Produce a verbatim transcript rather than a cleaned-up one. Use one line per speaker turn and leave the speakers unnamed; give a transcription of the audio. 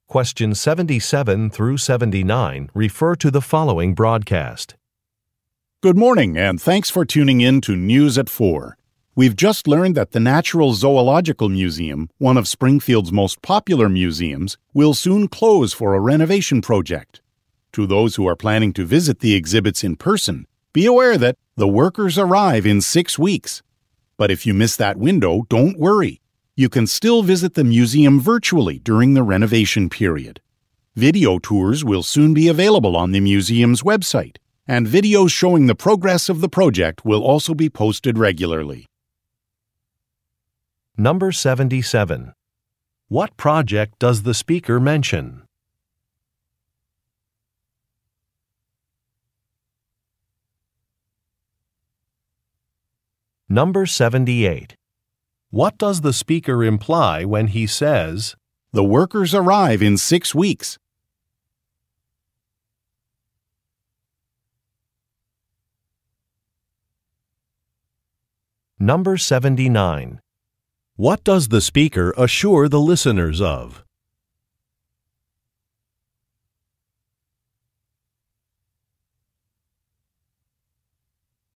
Questions seventy-seven through seventy-nine refer to the following broadcast.
Good morning, and thanks for tuning in to News at four. We've just learned that the Natural Zoological Museum, one of Springfield's most popular museums, will soon close for a renovation project. To those who are planning to visit the exhibits in person, be aware that the workers arrive in six weeks. But if you miss that window, don't worry. You can still visit the museum virtually during the renovation period. Video tours will soon be available on the museum's website, and videos showing the progress of the project will also be posted regularly.
Number seventy-seven. What project does the speaker mention? Number seventy-eight. What does the speaker imply when he says,
"The workers arrive in six weeks"?
Number seventy-nine. What does the speaker assure the listeners of?